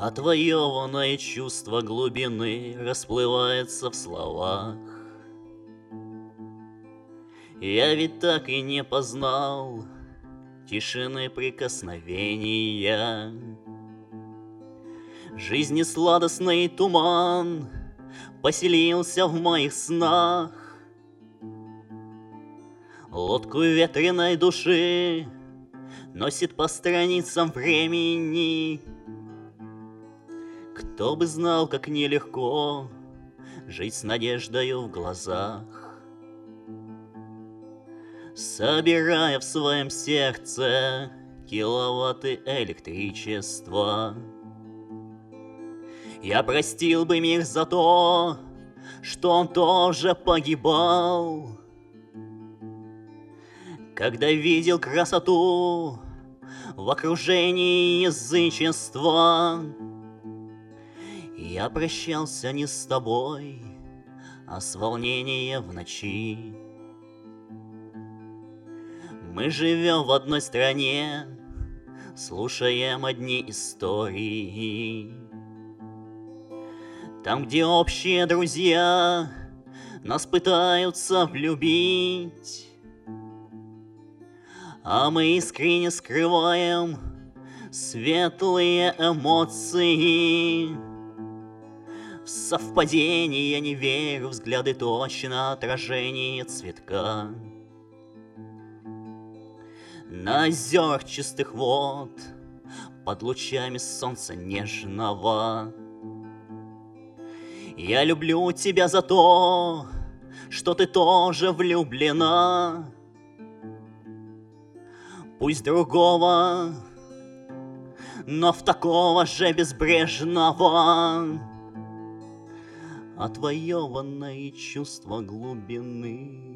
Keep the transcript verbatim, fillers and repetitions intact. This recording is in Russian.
Отвоеванное чувство глубины расплывается в словах. Я ведь так и не познал тишины прикосновения. Жизни сладостный туман поселился в моих снах. Лодку ветреной души носит по страницам времени. Кто бы знал, как нелегко жить с надеждою в глазах, собирая в своем сердце киловатты электричества. Я простил бы мир за то, что он тоже погибал, когда видел красоту в окружении язычества. Я прощался не с тобой, а с волнением в ночи. Мы живем в одной стране, слушаем одни истории. Там, где общие друзья нас пытаются влюбить, а мы искренне скрываем светлые эмоции. В совпадение я не верю, взгляды точно отражение цветка. На озерах чистых вод, под лучами солнца нежного. Я люблю тебя за то, что ты тоже влюблена. Пусть другого, но в такого же безбрежного отвоеванное чувство глубины.